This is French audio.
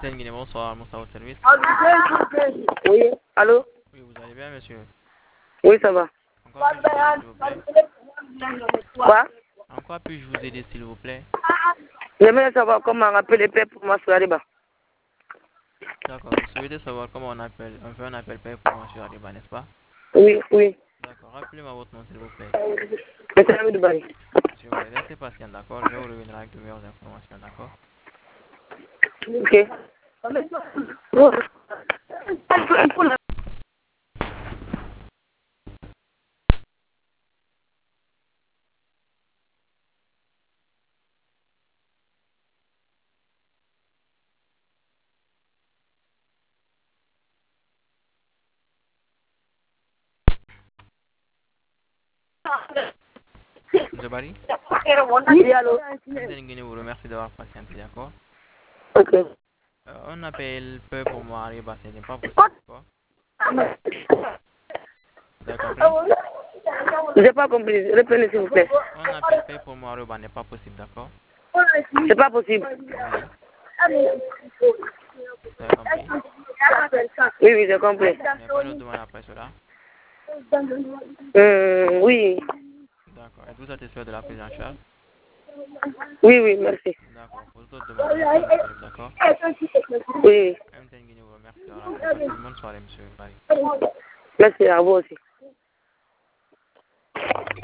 Guinée, bonsoir, bonsoir au service. Oui, allô? Oui, vous allez bien, monsieur? Oui, ça va. En quoi puis-je vous aider, s'il vous plaît? Quoi? En quoi puis-je vous aider, s'il vous plaît? J'aimerais savoir comment appeler paix pour moi sur Ariba. D'accord, vous souhaitez savoir comment on fait un appel pair pour moi sur Ariba, n'est-ce pas? Oui, oui. D'accord, rappelez-moi votre nom, s'il vous plaît. Monsieur Ami Dubaï. Monsieur Wale, restez patient, d'accord? Je vais vous revenir avec de meilleures informations, d'accord? Ok. Monsieur Barry? Oui, allô? MTN Guinée vous remercie d'avoir patienté, d'accord? Ok. Un appel pair pour moi Ariba, ce n'est pas possible, d'accord? Vous avez compris? J'ai pas compris. Reprenez, s'il vous plaît. Un appel pair pour moi Ariba n'est pas possible, d'accord? C'est pas possible. Oui, vous avez compris? Oui, oui, j'ai compris. Vous n'avez pas d'autre demande après cela? Oui. D'accord. Êtes-vous satisfait de la prise en charge? Oui, oui, merci. D'accord. Pour toute autre demande, nous sommes disponibles, d'accord? Oui. MTN Guinée vous remercie d'avoir appelé. Passez une bonne soirée, monsieur Barry. Merci à vous aussi.